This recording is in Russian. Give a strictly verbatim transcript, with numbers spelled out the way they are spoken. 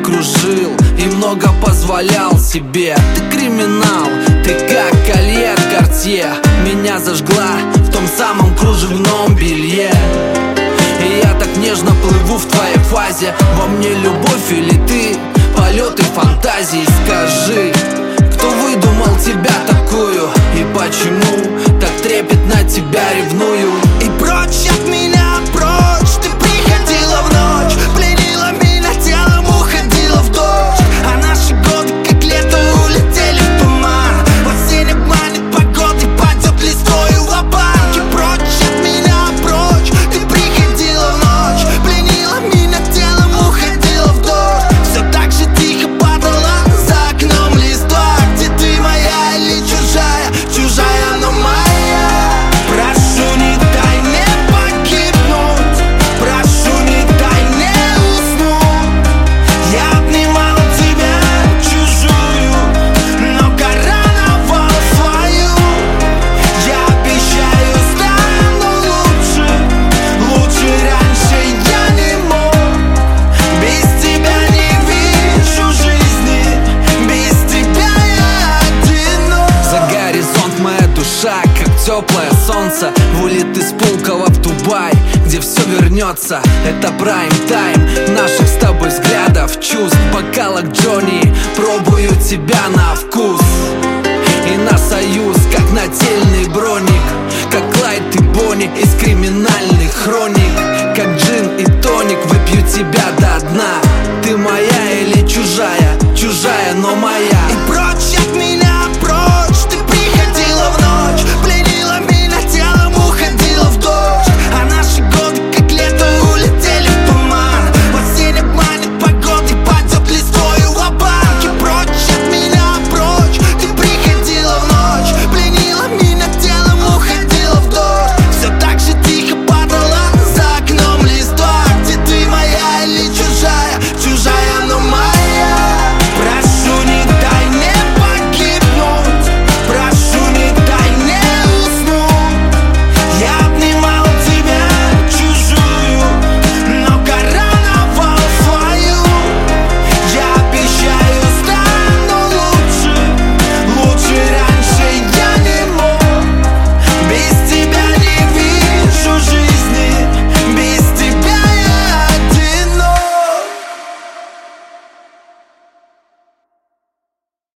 кружил и много позволял себе. Ты криминал, ты как колье от Картье. Меня зажгла в том самом кружевном белье. И я так нежно плыву в твоей фазе. Во мне любовь или ты полеты фантазии? Скажи, кто выдумал тебя такую? И почему так трепетно тебя ревную? И прочь от меня, прочь. Ты приходила в ночь, пленила меня телом, уходила в дождь. А наши годы, как лето, улетели в туман. В осеннем обманет погоды, падет листвой ва-банк. И прочь от меня, прочь. Ты приходила в ночь, пленила меня телом, уходила в дождь. Все так же тихо падала за окном листва. Где ты, моя или чужая? Чужая, но моя. Прошу, не дай мне погибнуть. Прошу, не дай мне уснуть. Я обнимал тебя чужую, но короновал свою. Я обещаю, стану лучше. Лучше раньше я не мог. Без тебя не вижу жизни. Без тебя я одинок. За горизонт моя душа, как теплое солнце, вылет из Пулково в Дубай, где все вернется. Это прайм-тайм наших с тобой взглядов, чувств. Бокалок Джонни, пробую тебя на вкус. И на союз, как нательный броник, как Клайд и Бонни из криминальных хроник. Как джин и тоник, выпью тебя до дна. Ты моя или чужая? Чужая, но моя.